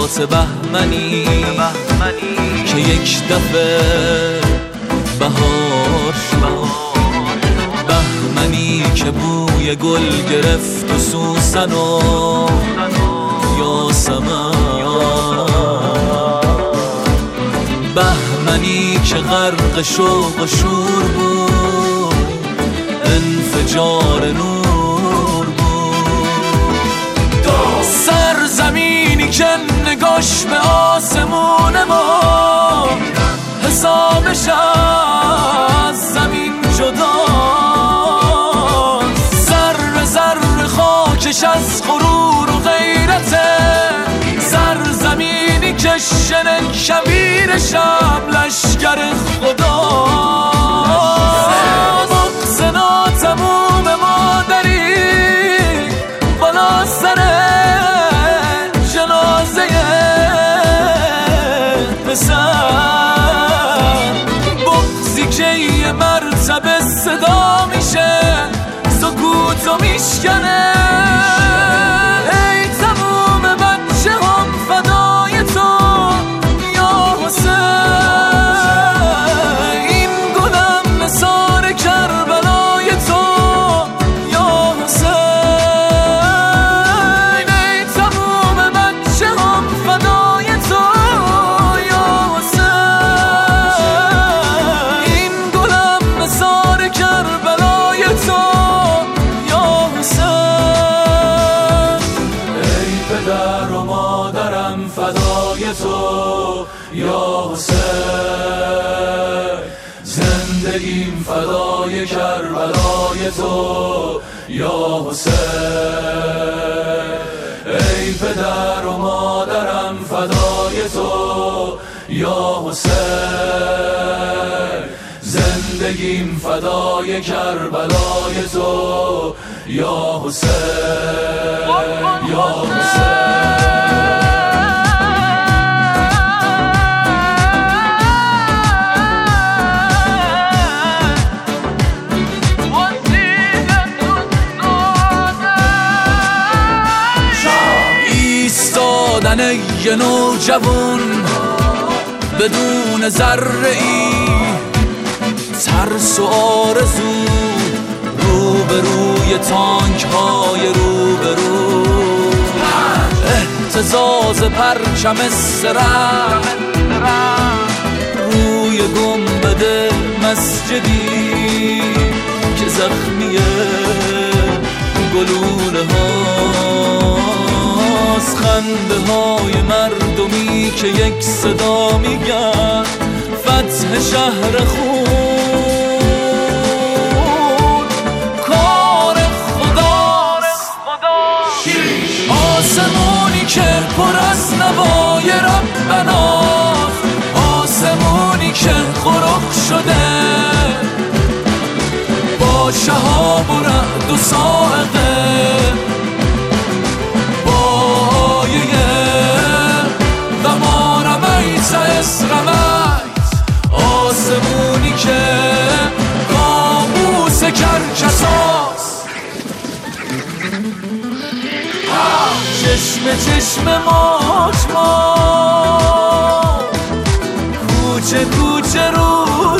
حیات بهمنی که یک دفعه بهار شد، بهمنی که بوی گل گرفت و سوسن و یاسمن، بهمنی که غرق شوق و شور بود، انفجار نور بود. سرزمینی که نگاش به آسمون ما حسابش از زمین جداست، ذره ذره خاکش از غرور و غیرته، سرزمینی که شن کبیر شب لشگر خداست. بغض ناتموم مادری بالا سر جنازه پسر، بغضی که یه مرتبه صدا میشه سکوتو میشکنه. ای تموم بچه هم فدای تو یا حسین، این گلم نثار کربلای تو یا حسین. ای تموم بچه هم فدای تو یا حسین، این گلم نثار کربلای تو یا حسین. ای پدر و مادرم فدای تو یا حسین، زندگیم فدای کربلای تو یا حسین. ای پدر و مادرم فدای تو یا حسین، زندگیم فدای کربلای تو یا حسین یا حسین. ایستادن یه نوجوون بدون ذره‌ای ترس و آرزو، روبروی تانک های روبرو، اهتزاز پرچم سرم روی گنبد مسجدی که زخمی گلوله هاست، خنده های مردمی که یک صدا میگن فتح شهر خون، کار خداست. آسمونی که پر از نوای ربناست، آسمونی که غرق شده با شهاب و رعد و صاعقه، با آیه و ما رمیت از رمیت، آسمونی که قاموس کرکساست. چشم چشم موج ما، کوچه کوچه رود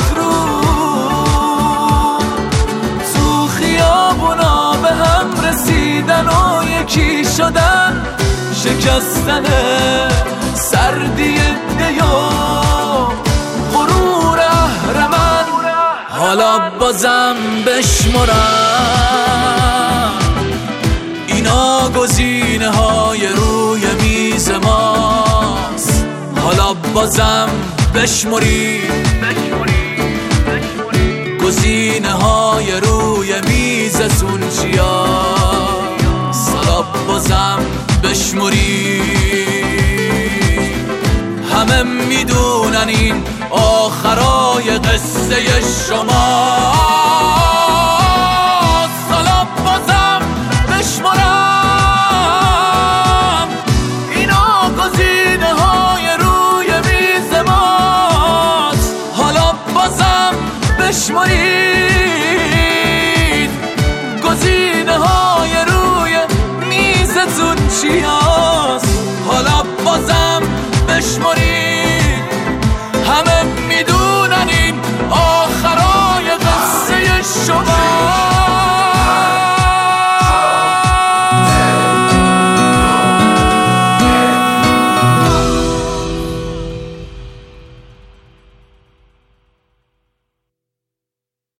تو خیابونا به هم رسیدن و یکی شدن، شکستن سردی دیا غرور اهرمن. حالا بازم بشمرم اینا گزینه های روی میز ماست، حالا بازم بشمریم گزینه های روی میزتون چیاست، حالا بازم بشمریم. همه میدونن این آخرای قصه شماست، حالا بازم بشمرم اینا گزینه های روی میز ماست، حالا بازم بشمرید گزینه های روی میزتون چیه.